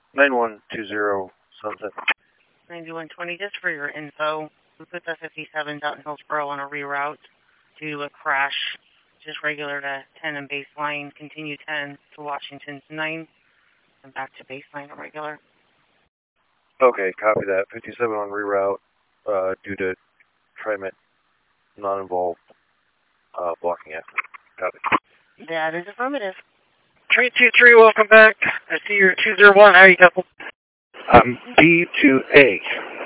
9120 Sunset. 9120, just for your info, we put the 57 out in Hillsboro on a reroute due to a crash, just regular to 10 and baseline, continue 10 to Washington's 9, and back to baseline or regular. Okay, copy that. 57 on reroute due to TriMet not involved blocking effort. Copy. That is affirmative. 323, welcome back. I see you're 201. How are you, couple? B2A.